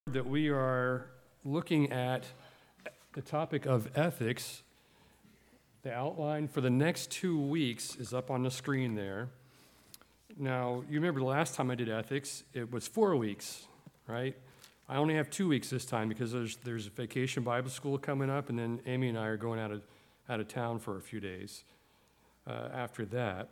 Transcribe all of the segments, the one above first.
that we are looking at the topic of ethics. The outline for the next 2 weeks is up on the screen there. Now, you remember the last time I did ethics, it was 4 weeks, right? I only have 2 weeks this time because there's Vacation Bible School coming up, and then Amy and I are going out of town for a few days after that.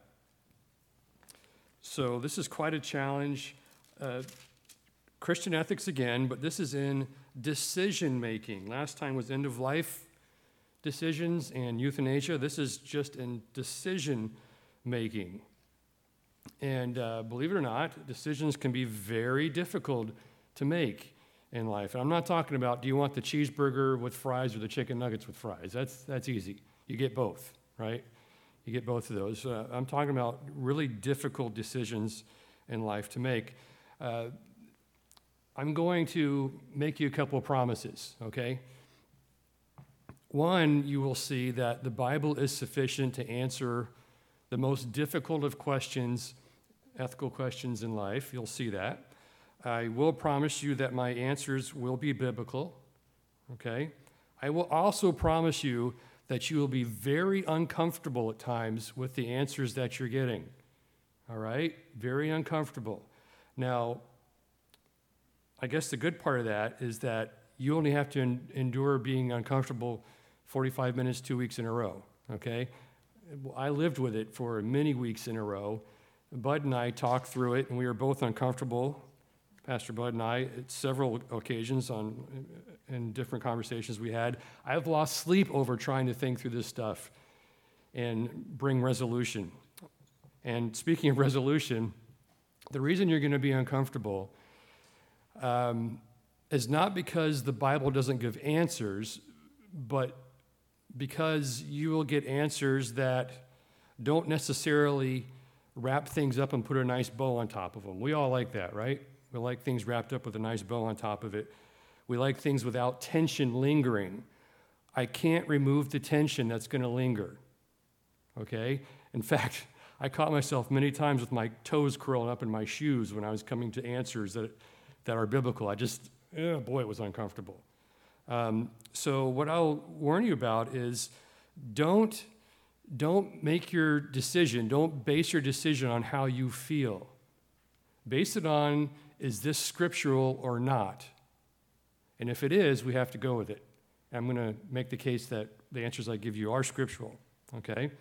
So this is quite a challenge. Christian ethics again, but this is in decision-making. Last time was end-of-life decisions and euthanasia. This is just in decision-making. And believe it or not, decisions can be very difficult to make in life. And I'm not talking about, do you want the cheeseburger with fries or the chicken nuggets with fries? That's easy. You get both, right? You get both of those. I'm talking about really difficult decisions in life to make. I'm going to make you a couple of promises, okay? One, you will see that the Bible is sufficient to answer the most difficult of questions, ethical questions in life. You'll see that. I will promise you that my answers will be biblical, okay? I will also promise you that you will be very uncomfortable at times with the answers that you're getting, all right? Very uncomfortable. Now, I guess the good part of that is that you only have to endure being uncomfortable 45 minutes, 2 weeks in a row, okay? I lived with it for many weeks in a row. Bud and I talked through it, and we were both uncomfortable, Pastor Bud and I, at several occasions in different conversations we had. I've lost sleep over trying to think through this stuff and bring resolution. And speaking of resolution, the reason you're going to be uncomfortable is not because the Bible doesn't give answers, but because you will get answers that don't necessarily wrap things up and put a nice bow on top of them. We all like that, right? We like things wrapped up with a nice bow on top of it. We like things without tension lingering. I can't remove the tension that's going to linger, okay? In fact, I caught myself many times with my toes curling up in my shoes when I was coming to answers that are biblical. It was uncomfortable. So what I'll warn you about is don't make your decision, don't base your decision on how you feel. Base it on, is this scriptural or not? And if it is, we have to go with it. I'm going to make the case that the answers I give you are scriptural, okay?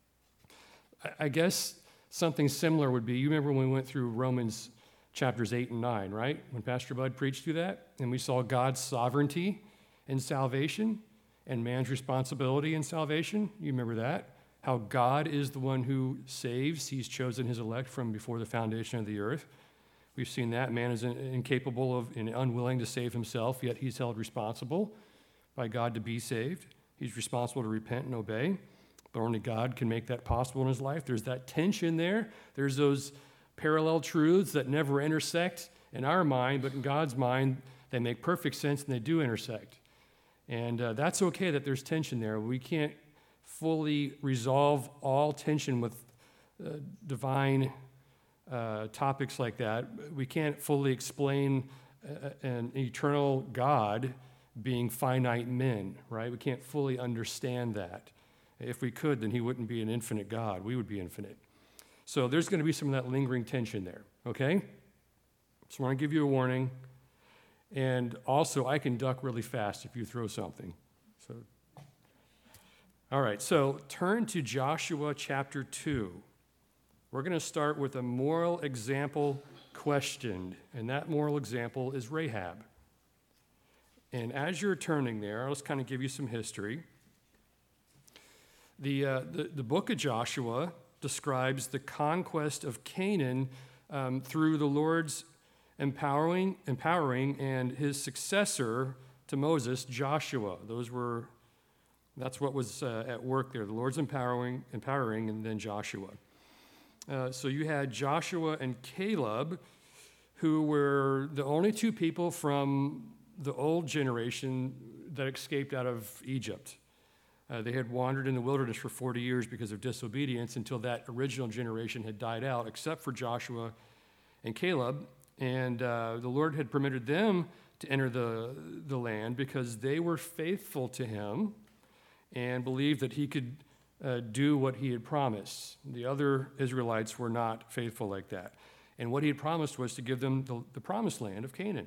I guess something similar would be, you remember when we went through Romans chapters 8 and 9, right? When Pastor Bud preached through that, and we saw God's sovereignty in salvation and man's responsibility in salvation. You remember that? How God is the one who saves. He's chosen his elect from before the foundation of the earth. We've seen that. Man is incapable of and unwilling to save himself, yet he's held responsible by God to be saved. He's responsible to repent and obey, but only God can make that possible in his life. There's that tension there. There's those parallel truths that never intersect in our mind, but in God's mind, they make perfect sense and they do intersect. And that's okay that there's tension there. We can't fully resolve all tension with divine topics like that. We can't fully explain an eternal God being finite men, right? We can't fully understand that. If we could, then he wouldn't be an infinite God. We would be infinite. So there's going to be some of that lingering tension there, okay? Just want to give you a warning. And also, I can duck really fast if you throw something. So, all right, so turn to Joshua chapter 2. We're going to start with a moral example questioned, and that moral example is Rahab. And as you're turning there, I'll just kind of give you some history. The book of Joshua describes the conquest of Canaan through the Lord's empowering and his successor to Moses, Joshua. That's what was at work there. The Lord's empowering, and then Joshua. So you had Joshua and Caleb, who were the only two people from the old generation that escaped out of Egypt. They had wandered in the wilderness for 40 years because of disobedience until that original generation had died out, except for Joshua and Caleb. And the Lord had permitted them to enter the land because they were faithful to him and believed that he could do what he had promised. The other Israelites were not faithful like that. And what he had promised was to give them the promised land of Canaan.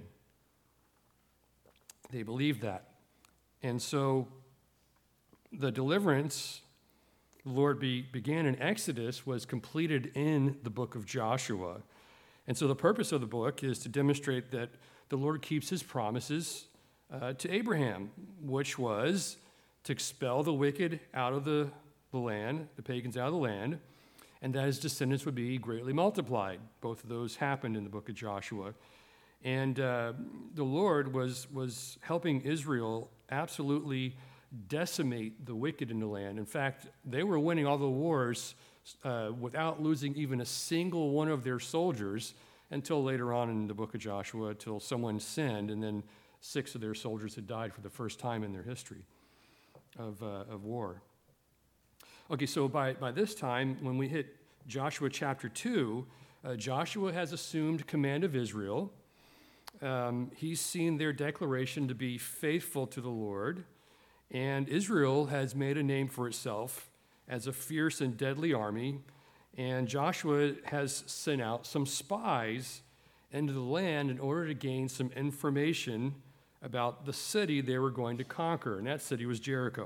They believed that. And so the deliverance the Lord began in Exodus was completed in the book of Joshua. And so the purpose of the book is to demonstrate that the Lord keeps his promises to Abraham, which was to expel the wicked out of the land, the pagans out of the land, and that his descendants would be greatly multiplied. Both of those happened in the book of Joshua. And the Lord was helping Israel absolutely decimate the wicked in the land. In fact, they were winning all the wars without losing even a single one of their soldiers until later on in the book of Joshua, until someone sinned, and then 6 of their soldiers had died for the first time in their history of war. Okay, so by this time, when we hit Joshua chapter 2, Joshua has assumed command of Israel. He's seen their declaration to be faithful to the Lord, and Israel has made a name for itself as a fierce and deadly army, and Joshua has sent out some spies into the land in order to gain some information about the city they were going to conquer, and that city was Jericho.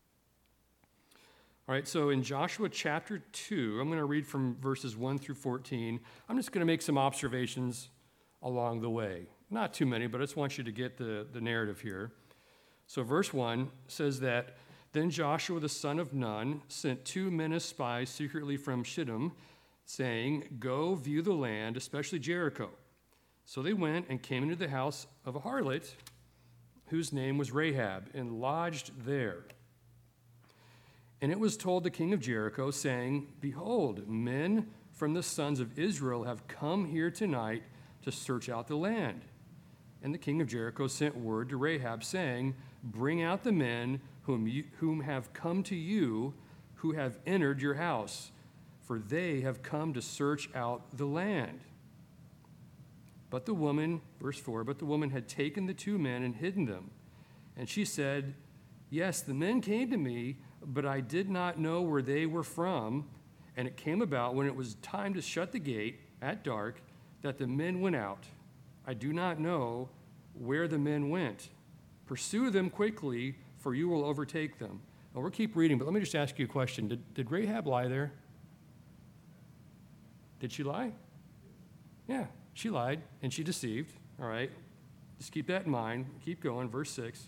All right, so in Joshua chapter 2, I'm going to read from verses 1 through 14. I'm just going to make some observations along the way. Not too many, but I just want you to get the narrative here. So verse 1 says that, "Then Joshua the son of Nun sent 2 men as spies secretly from Shittim, saying, 'Go view the land, especially Jericho.' So they went and came into the house of a harlot, whose name was Rahab, and lodged there. And it was told the king of Jericho, saying, 'Behold, men from the sons of Israel have come here tonight to search out the land.' And the king of Jericho sent word to Rahab, saying, 'Bring out the men whom have come to you, who have entered your house, for they have come to search out the land.' But the woman," verse 4, "but the woman had taken the 2 men and hidden them. And she said, 'Yes, the men came to me, but I did not know where they were from. And it came about when it was time to shut the gate at dark that the men went out. I do not know where the men went. Pursue them quickly, for you will overtake them.'" Well, we'll keep reading, but let me just ask you a question. Did Rahab lie there? Did she lie? Yeah, she lied, and she deceived. All right, just keep that in mind. Keep going, verse 6.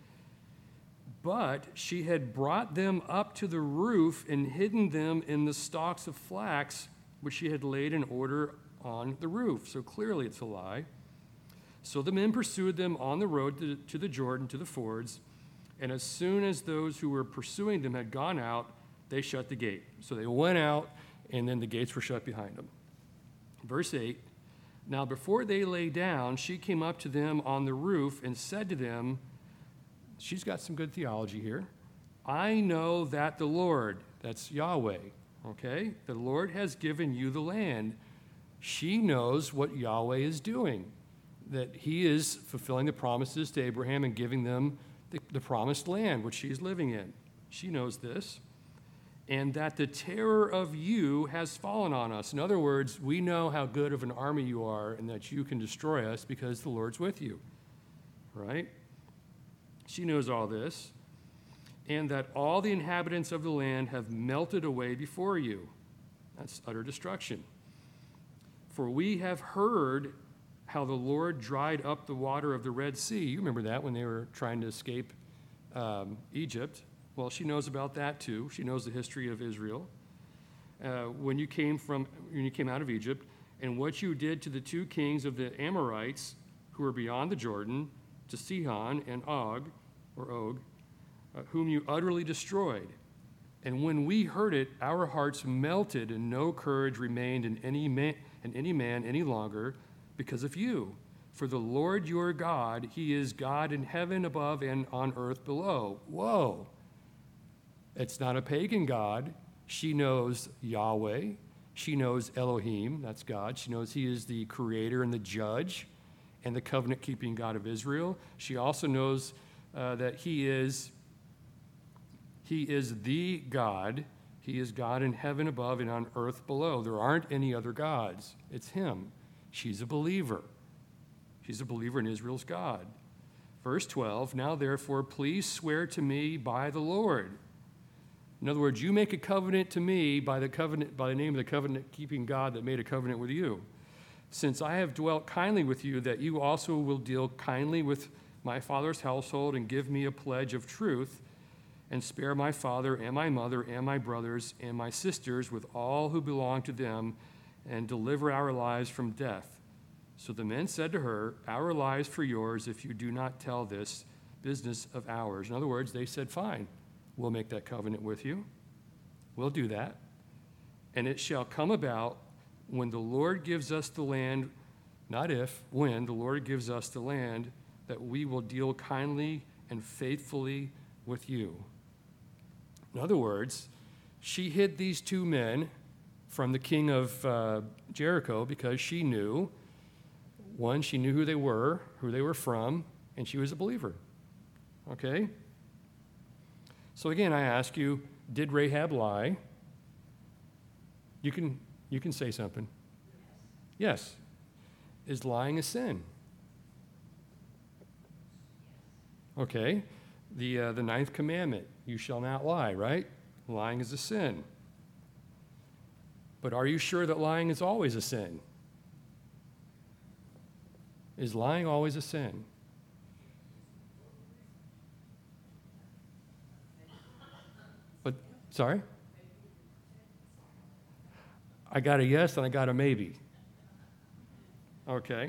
"But she had brought them up to the roof and hidden them in the stalks of flax, which she had laid in order on the roof." So clearly it's a lie. "So the men pursued them on the road to the Jordan, to the fords, and as soon as those who were pursuing them had gone out, they shut the gate." So they went out, and then the gates were shut behind them. Verse 8, "Now before they lay down, she came up to them on the roof and said to them," she's got some good theology here, "I know that the Lord," that's Yahweh, okay, "the Lord has given you the land." She knows what Yahweh is doing, that he is fulfilling the promises to Abraham and giving them the promised land, which she's living in. She knows this. "And that the terror of you has fallen on us." In other words, we know how good of an army you are and that you can destroy us because the Lord's with you, right? She knows all this. "And that all the inhabitants of the land have melted away before you." That's utter destruction. "For we have heard how the Lord dried up the water of the Red Sea." You remember that when they were trying to escape Egypt. Well, she knows about that too. She knows the history of Israel. When you came out of Egypt, "and what you did to the 2 kings of the Amorites who were beyond the Jordan, to Sihon and Og, whom you utterly destroyed. And when we heard it, our hearts melted, and no courage remained in any man any longer because of you. For the Lord your God, he is God in heaven above and on earth below." Whoa. It's not a pagan God. She knows Yahweh. She knows Elohim, that's God. She knows he is the creator and the judge. and the covenant-keeping God of Israel. She also knows that He is the God. He is God in heaven above and on earth below. There aren't any other gods. It's Him. She's a believer. She's a believer in Israel's God. Verse 12, now therefore, please swear to me by the Lord. In other words, you make a covenant to me by the name of the covenant-keeping God that made a covenant with you. Since I have dwelt kindly with you, that you also will deal kindly with my father's household and give me a pledge of truth, and spare my father and my mother and my brothers and my sisters with all who belong to them, and deliver our lives from death. So the men said to her, our lives for yours if you do not tell this business of ours. In other words, they said, fine, we'll make that covenant with you. We'll do that. And it shall come about when the Lord gives us the land, not if, when the Lord gives us the land, that we will deal kindly and faithfully with you. In other words, she hid these two men from the king of Jericho because she knew, one, she knew who they were from, and she was a believer. Okay? So again, I ask you, did Rahab lie? You can say something. Yes. Is lying a sin? Okay. The ninth commandment, you shall not lie, right? Lying is a sin. But are you sure that lying is always a sin? Is lying always a sin? But, sorry? I got a yes and I got a maybe. Okay.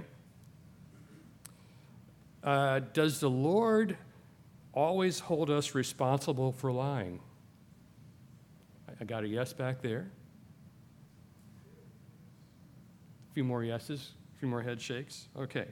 Does the Lord always hold us responsible for lying? I got a yes back there. A few more yeses, a few more head shakes. Okay.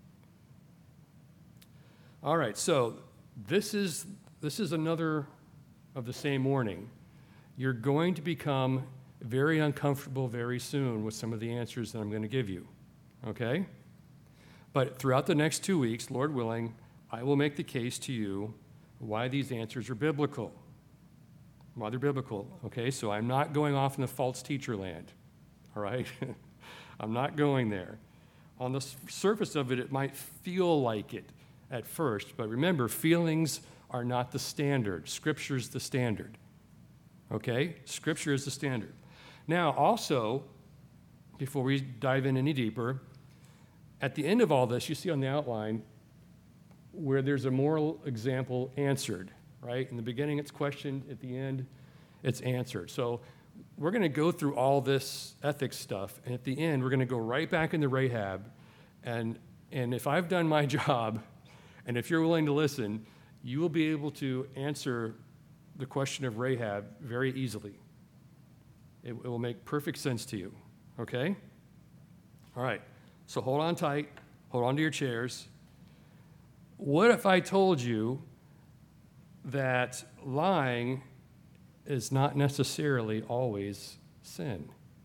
All right, so this is another of the same warning. You're going to become very uncomfortable very soon with some of the answers that I'm going to give you, okay? But throughout the next 2 weeks, Lord willing, I will make the case to you why these answers are biblical. Why they're biblical, okay? So I'm not going off in the false teacher land, all right? I'm not going there. On the surface of it, it might feel like it at first, but remember, feelings are not the standard. Scripture's the standard, okay? Scripture is the standard. Now, also, before we dive in any deeper, at the end of all this, you see on the outline where there's a moral example answered, right? In the beginning, it's questioned. At the end, it's answered. So we're going to go through all this ethics stuff, and at the end, we're going to go right back into Rahab, and if I've done my job, and if you're willing to listen, you will be able to answer the question of Rahab very easily. It will make perfect sense to you, okay? All right, so hold on tight, hold on to your chairs. What if I told you that lying is not necessarily always sin?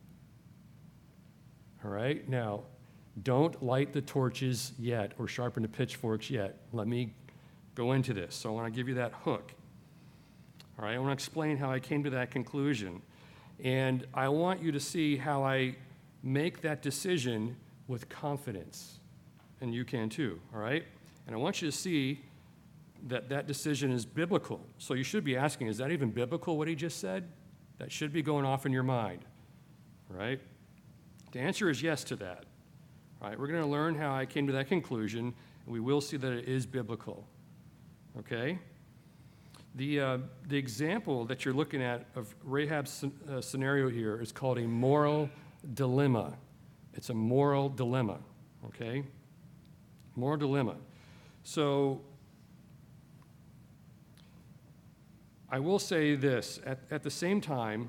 All right, now, don't light the torches yet or sharpen the pitchforks yet. Let me go into this. So I want to give you that hook. All right, I want to explain how I came to that conclusion. And I want you to see how I make that decision with confidence. And you can too, all right? And I want you to see that that decision is biblical. So you should be asking, is that even biblical, what he just said? That should be going off in your mind, all right? The answer is yes to that. All right, we're going to learn how I came to that conclusion, and we will see that it is biblical, okay? The example that you're looking at of Rahab's scenario here is called a moral dilemma. It's a moral dilemma, okay? Moral dilemma. So I will say this, at the same time,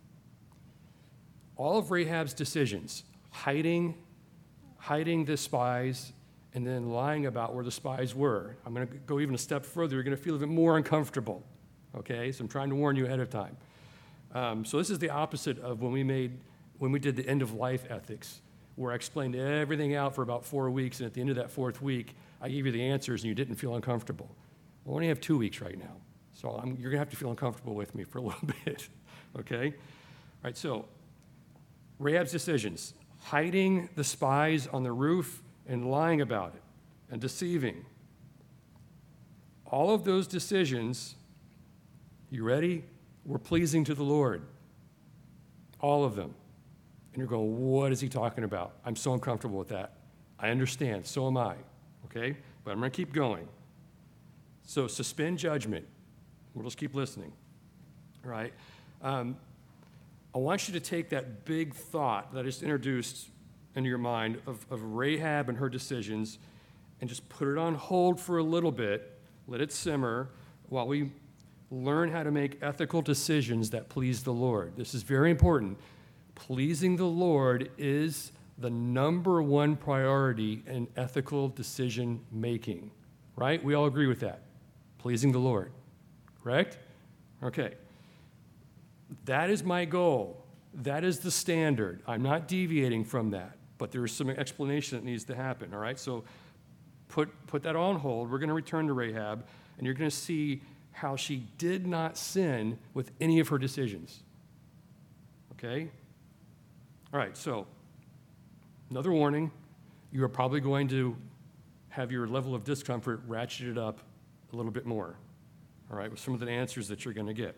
all of Rahab's decisions, hiding the spies and then lying about where the spies were. I'm going to go even a step further. You're going to feel a bit more uncomfortable, okay? So I'm trying to warn you ahead of time. So this is the opposite of when we did the end-of-life ethics. where I explained everything out for about 4 weeks, and at the end of that 4th week, I gave you the answers and you didn't feel uncomfortable. Well, I only have 2 weeks right now, so you're going to have to feel uncomfortable with me for a little bit, okay? All right, so Rahab's decisions: hiding the spies on the roof and lying about it and deceiving. All of those decisions, you ready, were pleasing to the Lord. All of them. And you're going, what is he talking about? I'm so uncomfortable with that. I understand, so am I, okay? But I'm going to keep going. So suspend judgment. We'll just keep listening, all right? I want you to take that big thought that I just introduced into your mind of Rahab and her decisions and just put it on hold for a little bit, let it simmer while we learn how to make ethical decisions that please the Lord. This is very important. Pleasing the Lord is the number one priority in ethical decision making, right? We all agree with that. Pleasing the Lord, correct? Okay. That is my goal. That is the standard. I'm not deviating from that, but there is some explanation that needs to happen, all right? So put that on hold. We're going to return to Rahab, and you're going to see how she did not sin with any of her decisions, okay? All right, so another warning. You are probably going to have your level of discomfort ratcheted up a little bit more, all right, with some of the answers that you're going to get.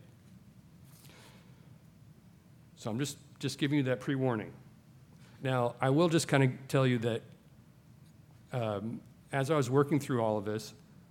So I'm just giving you that pre-warning. Now, I will just kind of tell you that as I was working through all of this,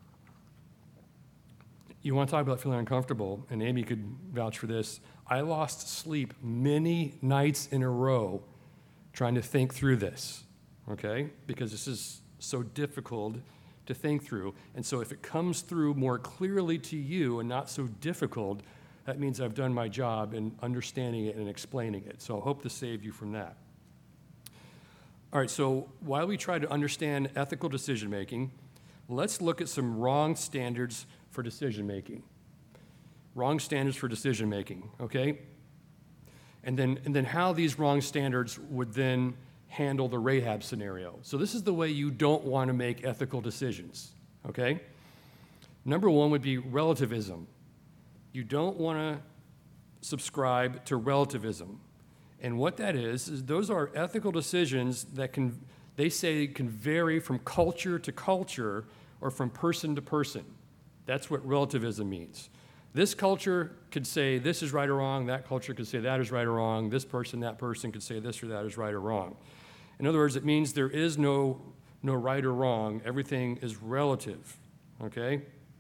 you want to talk about feeling uncomfortable, and Amy could vouch for this. I lost sleep many nights in a row trying to think through this, okay? Because this is so difficult to think through. And so if it comes through more clearly to you and not so difficult, that means I've done my job in understanding it and explaining it. So I hope to save you from that. All right, so while we try to understand ethical decision-making, let's look at some wrong standards for decision-making. Wrong standards for decision-making, okay? And then how these wrong standards would then handle the Rahab scenario. So this is the way you don't want to make ethical decisions, okay? Number one would be relativism. You don't want to subscribe to relativism. And what that is those are ethical decisions that can vary from culture to culture or from person to person. That's what relativism means. This culture could say this is right or wrong. That culture could say that is right or wrong. This person, that person could say this or that is right or wrong. In other words, it means there is no right or wrong. Everything is relative, okay?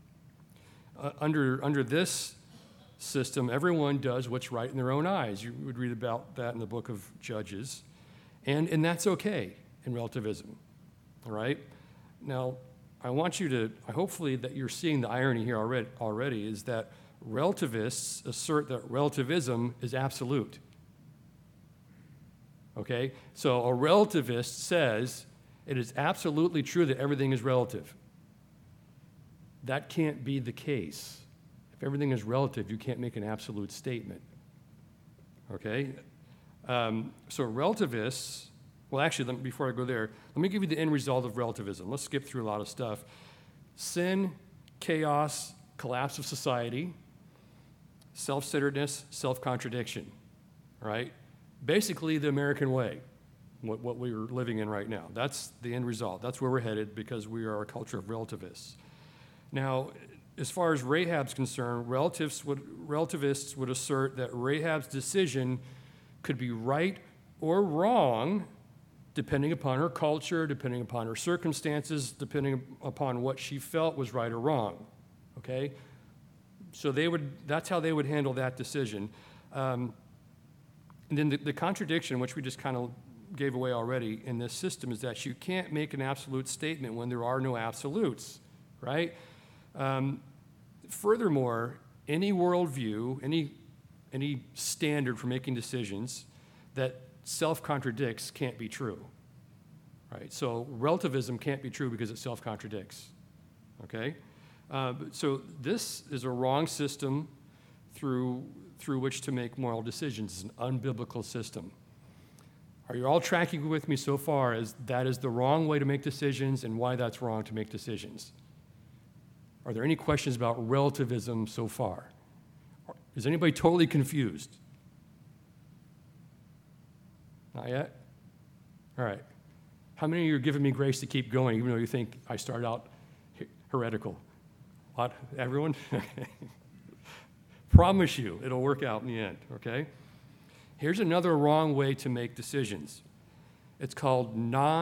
Under this system, everyone does what's right in their own eyes. You would read about that in the book of Judges. And that's okay in relativism, all right? Now, I want you to, hopefully that you're seeing the irony here already is that relativists assert that relativism is absolute. Okay? So a relativist says it is absolutely true that everything is relative. That can't be the case. If everything is relative, you can't make an absolute statement. Okay? So relativists, well, actually, before I go there, let me give you the end result of relativism. Let's skip through a lot of stuff. Sin, chaos, collapse of society, self-centeredness, self-contradiction, right? Basically, the American way, what we're living in right now. That's the end result. That's where we're headed because we are a culture of relativists. Now, as far as Rahab's concerned, relativists would assert that Rahab's decision could be right or wrong depending upon her culture, depending upon her circumstances, depending upon what she felt was right or wrong, okay? So that's how they would handle that decision. And then the contradiction, which we just kind of gave away already in this system, is that you can't make an absolute statement when there are no absolutes, right? Furthermore, any worldview, any standard for making decisions that self-contradicts can't be true, right? So relativism can't be true because it self-contradicts, okay? So this is a wrong system through which to make moral decisions. It's an unbiblical system. Are you all tracking with me so far as that is the wrong way to make decisions and why that's wrong to make decisions? Are there any questions about relativism so far? Is anybody totally confused? Not yet? All right. How many of you are giving me grace to keep going, even though you think I started out heretical? What? Everyone? Promise you, it'll work out in the end, okay? Here's another wrong way to make decisions. It's called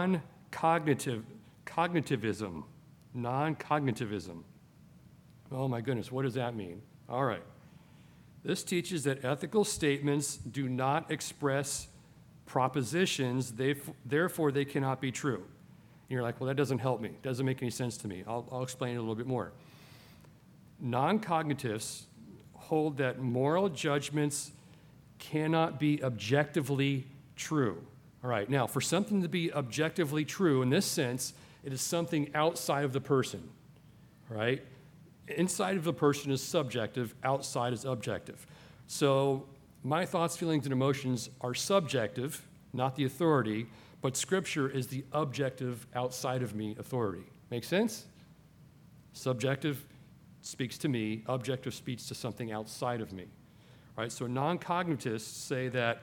non-cognitivism. Non-cognitivism. Oh my goodness, what does that mean? All right. This teaches that ethical statements do not express propositions, therefore they cannot be true. And you're like, well, that doesn't help me. It doesn't make any sense to me. I'll explain it a little bit more. Non-cognitives hold that moral judgments cannot be objectively true. All right, now, for something to be objectively true, in this sense, it is something outside of the person, all right? Inside of the person is subjective, outside is objective. So my thoughts, feelings, and emotions are subjective, not the authority, but Scripture is the objective, outside of me authority. Make sense? Subjective speaks to me, objective speaks to something outside of me. All right, so non-cognitivists say that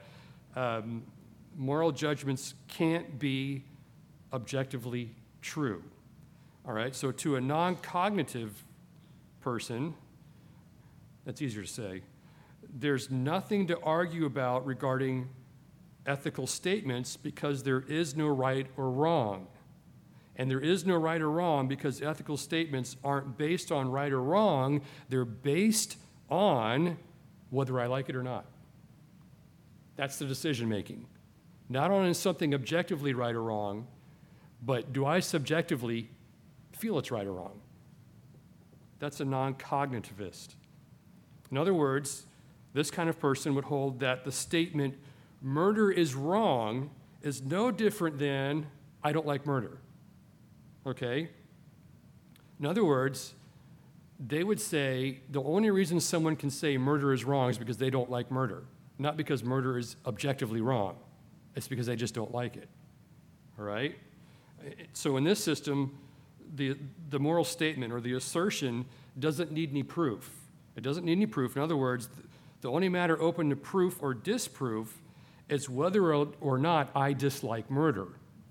moral judgments can't be objectively true. All right, so to a non-cognitive person, that's easier to say, there's nothing to argue about regarding ethical statements because there is no right or wrong. And there is no right or wrong because ethical statements aren't based on right or wrong, they're based on whether I like it or not. That's the decision making. Not on something objectively right or wrong, but do I subjectively feel it's right or wrong? That's a non-cognitivist. In other words, this kind of person would hold that the statement, murder is wrong, is no different than, I don't like murder. Okay? In other words, they would say the only reason someone can say murder is wrong is because they don't like murder, not because murder is objectively wrong. It's because they just don't like it. All right? So in this system, the moral statement or the assertion doesn't need any proof. It doesn't need any proof. In other words, the only matter open to proof or disproof is whether or not I dislike murder.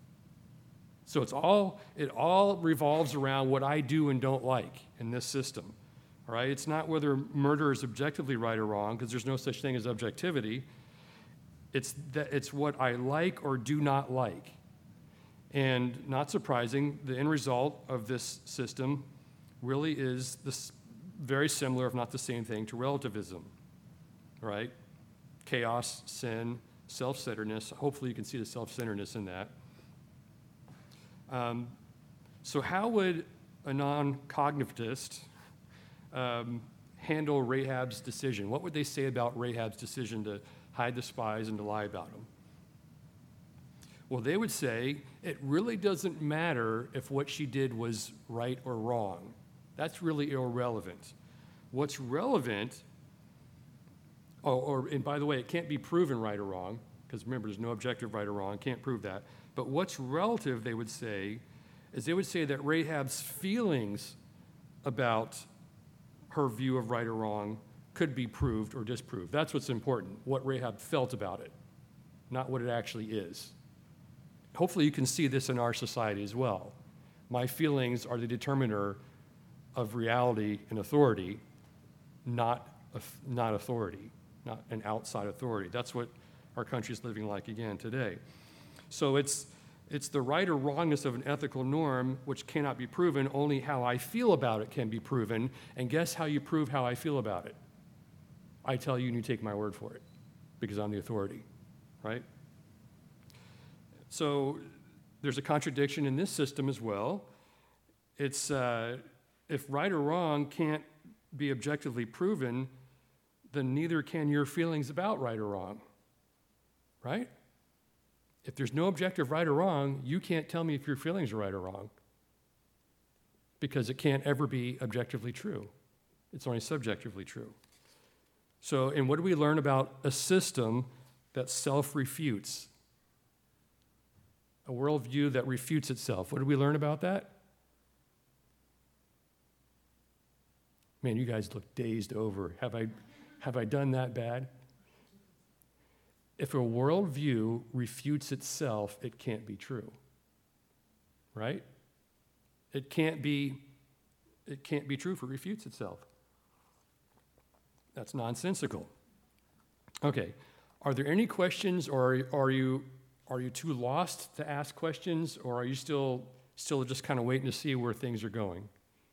So it all revolves around what I do and don't like in this system. All right? It's not whether murder is objectively right or wrong, because there's no such thing as objectivity. It's what I like or do not like. And not surprising, the end result of this system really is this very similar, if not the same thing, to relativism. Right? Chaos, sin, self-centeredness. Hopefully you can see the self-centeredness in that. So how would a non-cognitivist handle Rahab's decision? What would they say about Rahab's decision to hide the spies and to lie about them? Well, they would say it really doesn't matter if what she did was right or wrong. That's really irrelevant. What's relevant, and by the way, it can't be proven right or wrong, because remember, there's no objective right or wrong, can't prove that. But what's relative, they would say, is they would say that Rahab's feelings about her view of right or wrong could be proved or disproved. That's what's important, what Rahab felt about it, not what it actually is. Hopefully you can see this in our society as well. My feelings are the determiner of reality and authority, not authority, not an outside authority. That's what our country is living like again today. So it's the right or wrongness of an ethical norm which cannot be proven, only how I feel about it can be proven. And guess how you prove how I feel about it? I tell you and you take my word for it, because I'm the authority, right? So there's a contradiction in this system as well. It's if right or wrong can't be objectively proven, then neither can your feelings about right or wrong, right? If there's no objective right or wrong, you can't tell me if your feelings are right or wrong, because it can't ever be objectively true. It's only subjectively true. So, and what do we learn about a system that self-refutes? A worldview that refutes itself. What did we learn about that? Man, you guys look dazed over. Have I done that bad? If a worldview refutes itself, it can't be true. Right? It can't be true if it refutes itself. That's nonsensical. Okay. Are there any questions, or are you too lost to ask questions, or are you still just kind of waiting to see where things are going?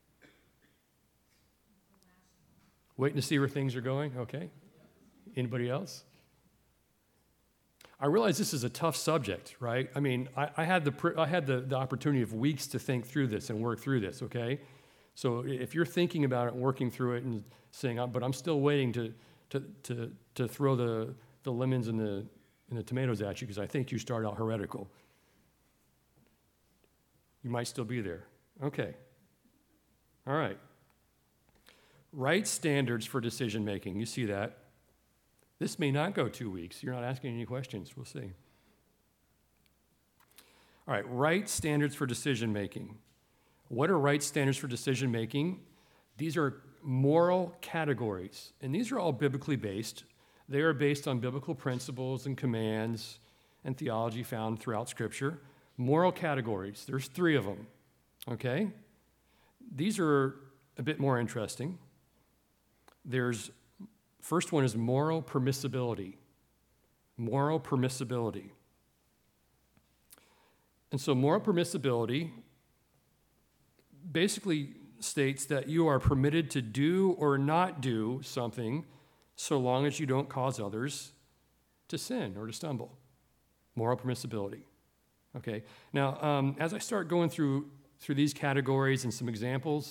Waiting to see where things are going? Okay. Anybody else? I realize this is a tough subject, right? I mean, I had the opportunity of weeks to think through this and work through this, okay? So if you're thinking about it and working through it and saying, but I'm still waiting to throw the lemons and the tomatoes at you because I think you start out heretical, you might still be there. Okay. All right. Right standards for decision making. You see that? This may not go 2 weeks. You're not asking any questions. We'll see. All right, right standards for decision making. What are right standards for decision making? These are moral categories, and these are all biblically based. They are based on biblical principles and commands and theology found throughout Scripture. Moral categories, there's 3 of them, okay? These are a bit more interesting. First one is moral permissibility. Moral permissibility. And so moral permissibility basically states that you are permitted to do or not do something so long as you don't cause others to sin or to stumble. Moral permissibility. Okay. Now, as I start going through these categories and some examples,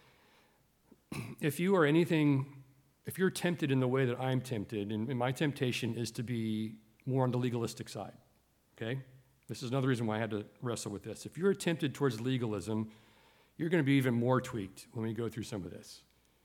if you're tempted in the way that I'm tempted, and my temptation is to be more on the legalistic side, okay? This is another reason why I had to wrestle with this. If you're tempted towards legalism, you're going to be even more tweaked when we go through some of this.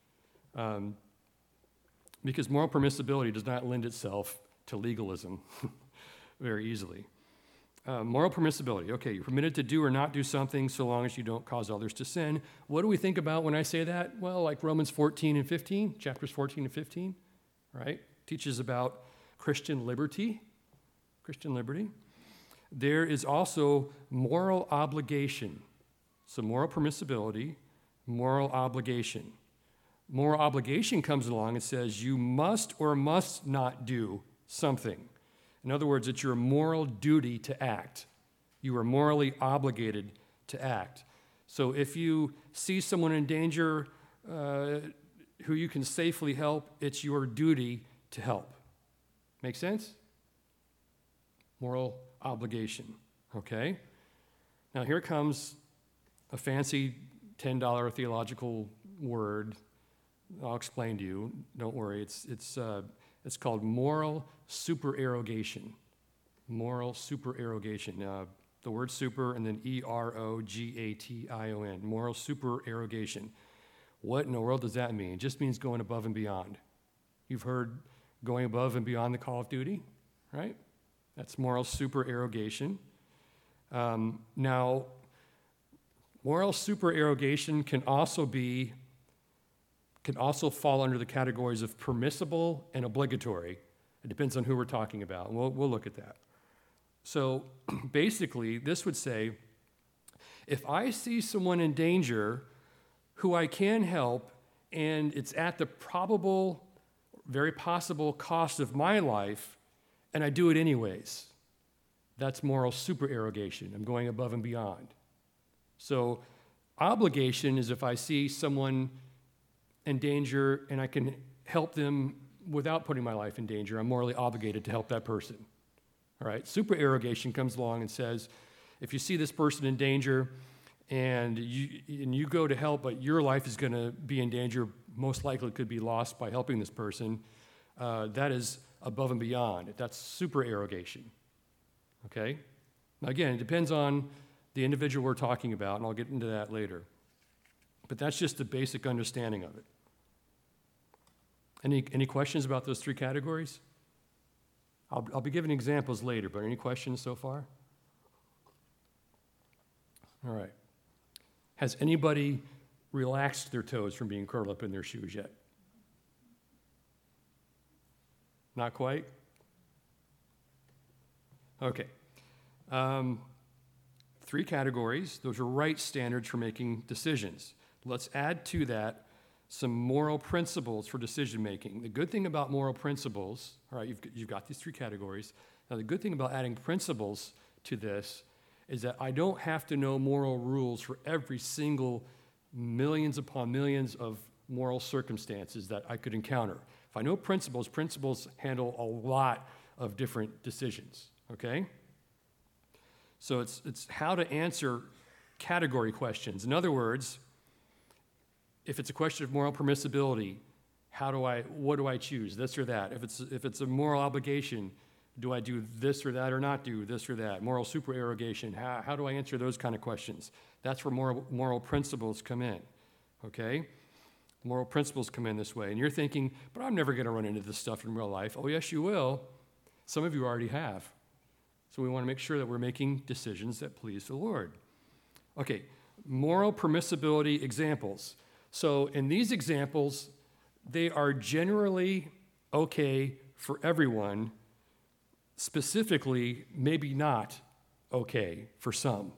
Because moral permissibility does not lend itself to legalism very easily. Moral permissibility. Okay, you're permitted to do or not do something so long as you don't cause others to sin. What do we think about when I say that? Well, like Romans 14 and 15, chapters 14 and 15, right? Teaches about Christian liberty. Christian liberty. There is also moral obligation. So moral permissibility, moral obligation. Moral obligation comes along and says you must or must not do something. In other words, it's your moral duty to act. You are morally obligated to act. So if you see someone in danger who you can safely help, it's your duty to help. Make sense? Moral obligation, okay? Now here comes a fancy $10 theological word. I'll explain to you. Don't worry. It's called moral supererogation. Moral supererogation. The word super and then E-R-O-G-A-T-I-O-N. Moral supererogation. What in the world does that mean? It just means going above and beyond. You've heard going above and beyond the call of duty, right? That's moral supererogation. Now, moral supererogation can also fall under the categories of permissible and obligatory. It depends on who we're talking about. We'll look at that. So basically, this would say, if I see someone in danger who I can help, and it's at the probable, very possible cost of my life, and I do it anyways, that's moral supererogation. I'm going above and beyond. So obligation is if I see someone in danger and I can help them without putting my life in danger, I'm morally obligated to help that person. All right, supererogation comes along and says, if you see this person in danger and you go to help, but your life is going to be in danger, most likely could be lost by helping this person, that is above and beyond. That's supererogation. Okay? Now again, it depends on the individual we're talking about, and I'll get into that later. But that's just the basic understanding of it. Any questions about those 3 categories? I'll be giving examples later, but any questions so far? All right. Has anybody relaxed their toes from being curled up in their shoes yet? Not quite? Okay. 3 categories. Those are right standards for making decisions. Let's add to that some moral principles for decision making. The good thing about moral principles, all right, you've got these 3 categories. Now, the good thing about adding principles to this is that I don't have to know moral rules for every single millions upon millions of moral circumstances that I could encounter. If I know principles, principles handle a lot of different decisions, okay? So it's how to answer category questions. In other words, if it's a question of moral permissibility, what do I choose, this or that? If it's a moral obligation, do I do this or that or not do this or that? Moral supererogation, how do I answer those kind of questions? That's where moral principles come in, okay? Moral principles come in this way. And you're thinking, but I'm never going to run into this stuff in real life. Oh, yes, you will. Some of you already have. So we want to make sure that we're making decisions that please the Lord. Okay, moral permissibility examples. So in these examples, they are generally okay for everyone, specifically maybe not okay for some.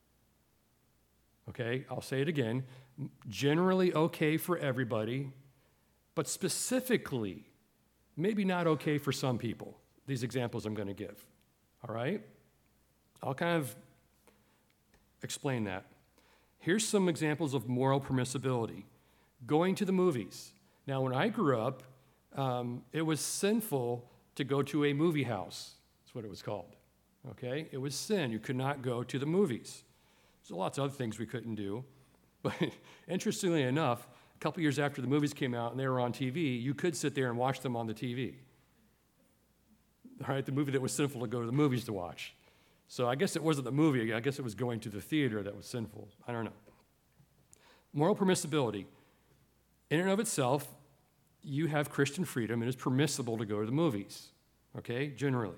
Okay, I'll say it again. Generally okay for everybody, but specifically maybe not okay for some people. These examples I'm going to give. All right? I'll kind of explain that. Here's some examples of moral permissibility. Going to the movies. Now, when I grew up, it was sinful to go to a movie house. That's what it was called. Okay? It was sin. You could not go to the movies. There's lots of other things we couldn't do. But interestingly enough, a couple years after the movies came out and they were on TV, you could sit there and watch them on the TV. All right? The movie that was sinful to go to the movies to watch. So I guess it wasn't the movie. I guess it was going to the theater that was sinful. I don't know. Moral permissibility. In and of itself, you have Christian freedom and it's permissible to go to the movies, okay, generally.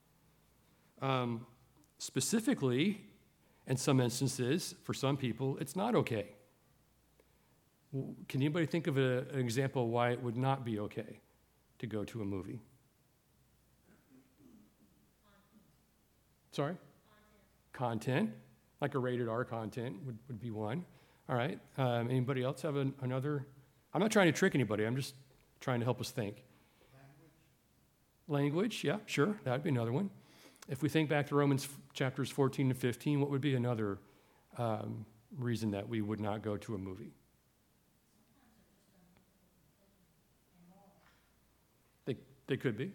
Specifically, in some instances, for some people, it's not okay. Can anybody think of an example why it would not be okay to go to a movie? Sorry? Content, like a rated R content would be one. All right. Anybody else have another? I'm not trying to trick anybody. I'm just trying to help us think. Language, yeah, sure. That would be another one. If we think back to Romans chapters 14 and 15, what would be another reason that we would not go to a movie? They could be.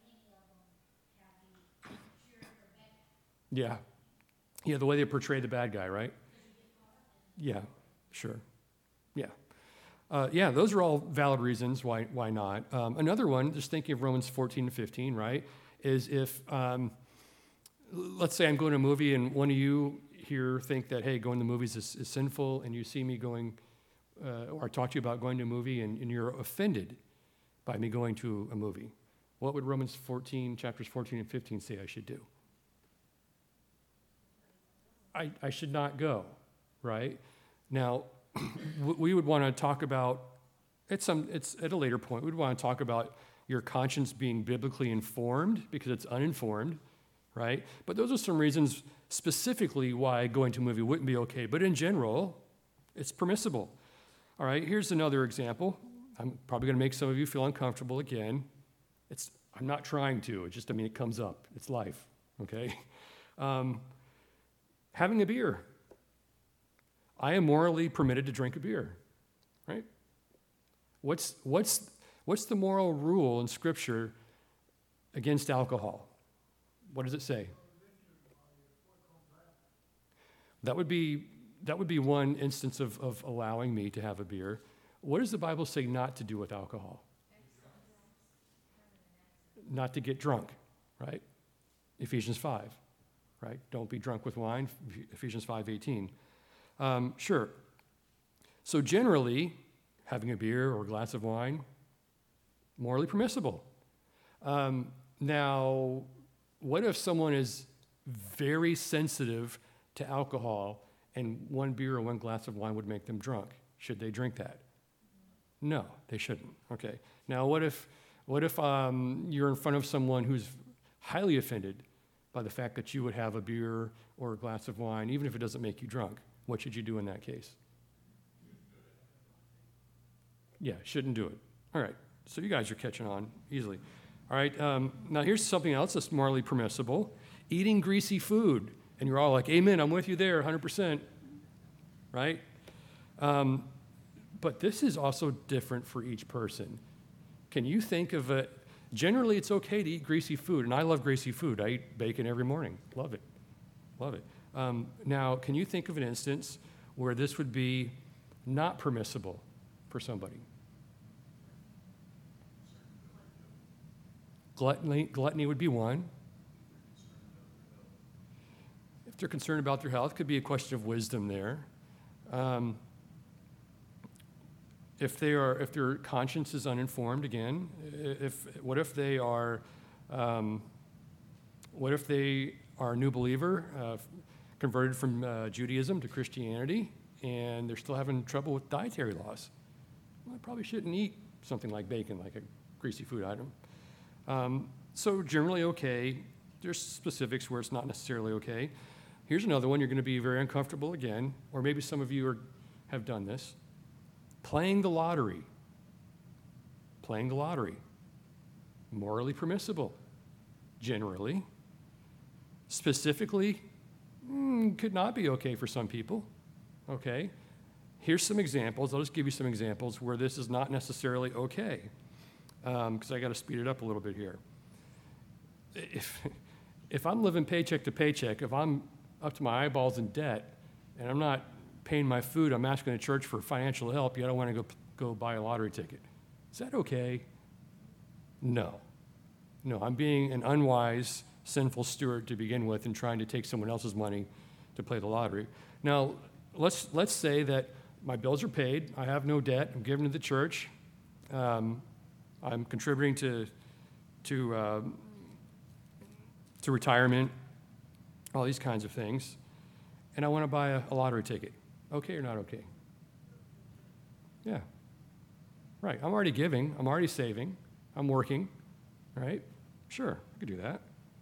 Yeah. Yeah, the way they portray the bad guy, right? Yeah, sure. Yeah. Yeah, those are all valid reasons why not. Another one, just thinking of Romans 14 and 15, right, is if, let's say I'm going to a movie and one of you here think that, hey, going to the movies is sinful, and you see me going, or I talk to you about going to a movie and you're offended by me going to a movie. What would Romans 14, chapters 14 and 15 say I should do? I should not go, right? Now, we would want to talk about, it's at a later point, we'd want to talk about your conscience being biblically informed because it's uninformed, right? But those are some reasons specifically why going to a movie wouldn't be okay. But in general, it's permissible. All right, here's another example. I'm probably going to make some of you feel uncomfortable again. I'm not trying to. It comes up. It's life, okay? Having a beer. I am morally permitted to drink a beer, right? What's the moral rule in Scripture against alcohol? What does it say? That would be one instance of allowing me to have a beer. What does the Bible say not to do with alcohol? Not to get drunk, right? Ephesians 5, right? Don't be drunk with wine, Ephesians 5:18. Sure. So generally, having a beer or a glass of wine, morally permissible. Now, what if someone is very sensitive to alcohol and one beer or one glass of wine would make them drunk. Should they drink that? No, they shouldn't. Okay. Now, what if you're in front of someone who's highly offended by the fact that you would have a beer or a glass of wine, even if it doesn't make you drunk? What should you do in that case? Yeah, shouldn't do it. All right. So you guys are catching on easily. All right. Now, here's something else that's morally permissible: eating greasy food. And you're all like, amen, I'm with you there, 100%, right? But this is also different for each person. Can you think of a, generally it's okay to eat greasy food, and I love greasy food. I eat bacon every morning. Love it. Love it. Now, can you think of an instance where this would be not permissible for somebody? Gluttony would be one. If they're concerned about their health, could be a question of wisdom there. If their conscience is uninformed, again, what if they are a new believer, converted from Judaism to Christianity, and they're still having trouble with dietary laws? Well, they probably shouldn't eat something like bacon, like a greasy food item. So generally okay. There's specifics where it's not necessarily okay. Here's another one. You're going to be very uncomfortable again, or maybe some of you have done this. Playing the lottery. Playing the lottery. Morally permissible, generally. Specifically, could not be okay for some people. Okay? Here's some examples. I'll just give you some examples where this is not necessarily okay, because I got to speed it up a little bit here. If I'm living paycheck to paycheck, if I'm up to my eyeballs in debt, and I'm not paying my food, I'm asking the church for financial help, yet I want to go buy a lottery ticket. Is that okay? No. No, I'm being an unwise, sinful steward to begin with and trying to take someone else's money to play the lottery. Now, let's say that my bills are paid, I have no debt, I'm giving to the church, I'm contributing to retirement, all these kinds of things, and I want to buy a lottery ticket. Okay or not okay? Yeah. Right. I'm already giving. I'm already saving. I'm working. Right? Sure, I could do that.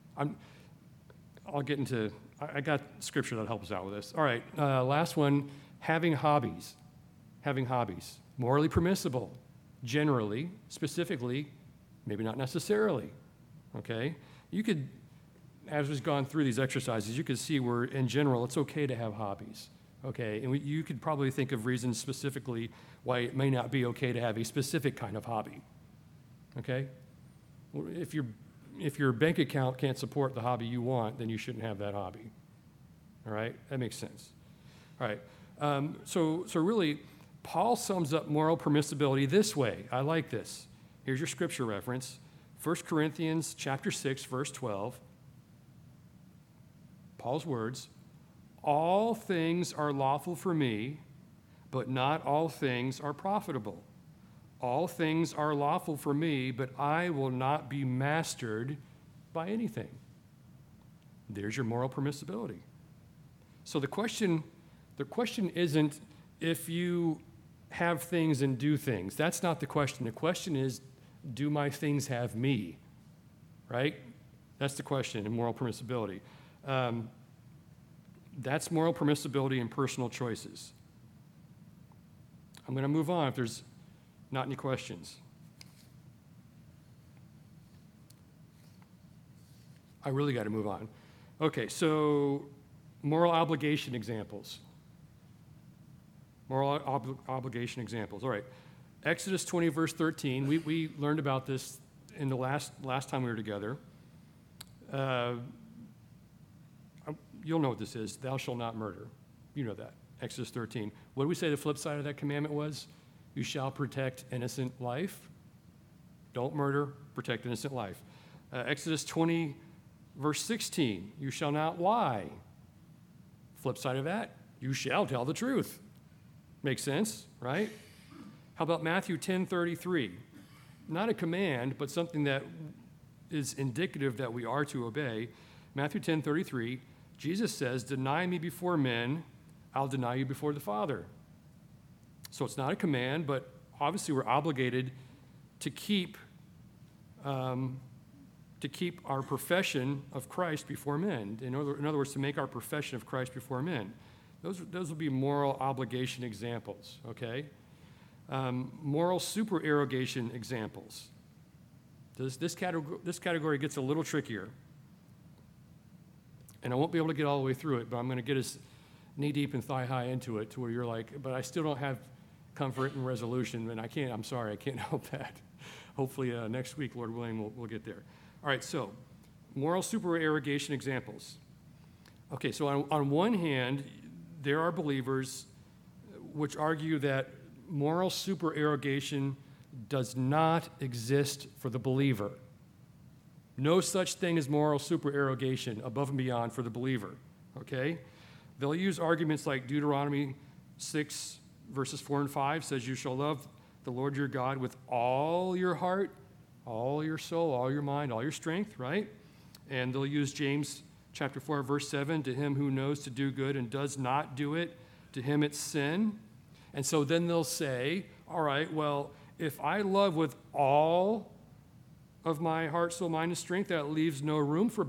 I'll get into, I got scripture that helps out with this. All right, last one, having hobbies. Having hobbies. Morally permissible. Generally, specifically, maybe not necessarily. Okay? You could, as we've gone through these exercises, you could see where, in general, it's okay to have hobbies, okay? And you could probably think of reasons specifically why it may not be okay to have a specific kind of hobby, okay? If your bank account can't support the hobby you want, then you shouldn't have that hobby, all right? That makes sense. All right, so really, Paul sums up moral permissibility this way. I like this. Here's your scripture reference, 1 Corinthians chapter 6, verse 12. Paul's words, all things are lawful for me, but not all things are profitable. All things are lawful for me, but I will not be mastered by anything. There's your moral permissibility. So the question isn't if you have things and do things. That's not the question. The question is, do my things have me? Right? That's the question in moral permissibility. That's moral permissibility and personal choices. I'm going to move on if there's not any questions. I really got to move on. Okay, so moral obligation examples. Moral obligation examples. All right. Exodus 20, verse 13. We learned about this in the last time we were together. You'll know what this is. Thou shalt not murder. You know that. Exodus 13. What do we say the flip side of that commandment was? You shall protect innocent life. Don't murder, protect innocent life. Exodus 20, verse 16. You shall not lie. Flip side of that, you shall tell the truth. Makes sense, right? How about Matthew 10:33? Not a command, but something that is indicative that we are to obey. Matthew 10:33, Jesus says, deny me before men, I'll deny you before the Father. So it's not a command, but obviously we're obligated to keep our profession of Christ before men. In other words, to make our profession of Christ before men. Those will be moral obligation examples, okay? Moral supererogation examples. This category gets a little trickier. And I won't be able to get all the way through it, but I'm going to get us knee-deep and thigh-high into it to where you're like, but I still don't have comfort and resolution, and I'm sorry, I can't help that. Hopefully next week, Lord willing, we'll get there. All right, so moral supererogation examples. Okay, so on one hand, there are believers which argue that moral supererogation does not exist for the believer. No such thing as moral supererogation above and beyond for the believer, okay? They'll use arguments like Deuteronomy 6, verses 4 and 5 says, you shall love the Lord your God with all your heart, all your soul, all your mind, all your strength, right? And they'll use James chapter 4, verse 7, to him who knows to do good and does not do it, to him it's sin. And so then they'll say, all right, well, if I love with all of my heart, soul, mind, and strength, that leaves no room for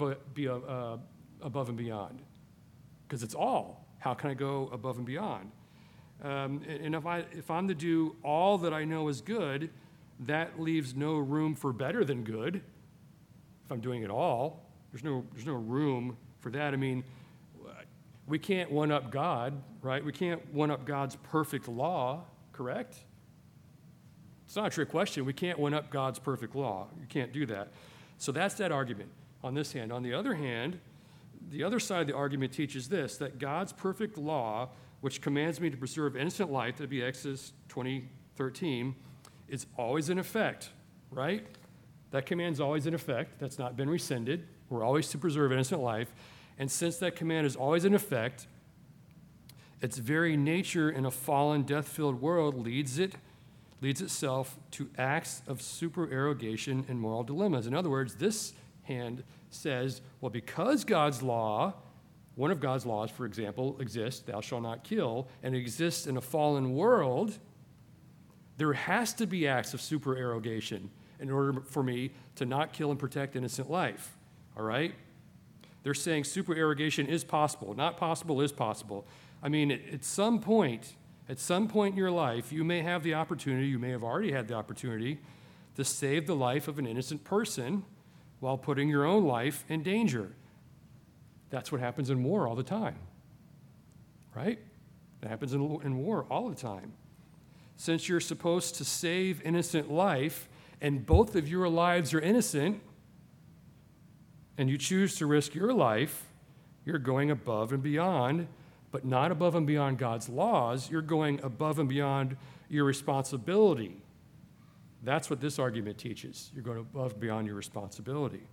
above and beyond, because it's all. How can I go above and beyond? And if I'm to do all that I know is good, that leaves no room for better than good. If I'm doing it all, there's no room for that. I mean, we can't one-up God, right? We can't one-up God's perfect law, correct? It's not a trick question. We can't one-up God's perfect law. You can't do that. So that's that argument on this hand. On the other hand, the other side of the argument teaches this, that God's perfect law, which commands me to preserve innocent life, that'd be Exodus 20:13, is always in effect, right? That command's always in effect. That's not been rescinded. We're always to preserve innocent life. And since that command is always in effect, its very nature in a fallen, death-filled world leads itself to acts of supererogation and moral dilemmas. In other words, this hand says, well, because God's law, one of God's laws, for example, exists, thou shalt not kill, and it exists in a fallen world, there has to be acts of supererogation in order for me to not kill and protect innocent life, all right? They're saying supererogation is possible. Not possible is possible. I mean, at some point in your life, you may have the opportunity, you may have already had the opportunity to save the life of an innocent person while putting your own life in danger. That's what happens in war all the time, right? That happens in war all the time. Since you're supposed to save innocent life, and both of your lives are innocent, and you choose to risk your life, you're going above and beyond, but not above and beyond God's laws. You're going above and beyond your responsibility. That's what this argument teaches. You're going above and beyond your responsibility.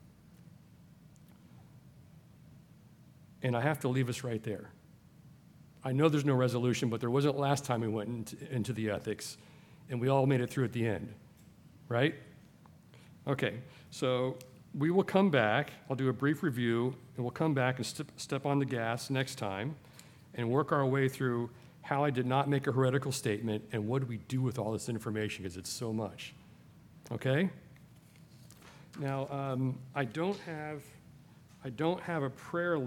And I have to leave us right there. I know there's no resolution, but there wasn't last time we went into the ethics, and we all made it through at the end, right? Okay, so we will come back. I'll do a brief review, and we'll come back and step on the gas next time and work our way through how I did not make a heretical statement and what do we do with all this information, because it's so much. Okay? Now, I don't have a prayer